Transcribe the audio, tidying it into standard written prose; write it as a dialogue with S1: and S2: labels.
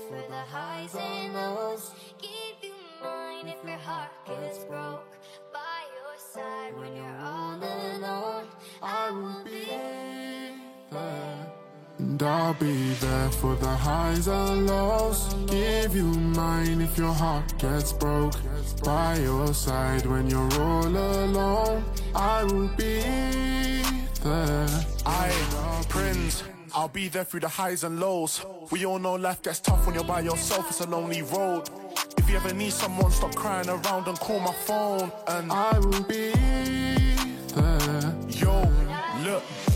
S1: for the highs and lows. Give you mine if your heart gets broke. By your side when you're all alone, I will be there.
S2: And I'll be there for the highs and lows. Give you mine if your heart gets broke. By your side when you're all alone, I will be there.
S3: Prince, I'll be there through the highs and lows. We all know life gets tough when you're by yourself, it's a lonely road. If you ever need someone, stop crying around and call my phone. And
S2: I will be there.
S3: Yo, look,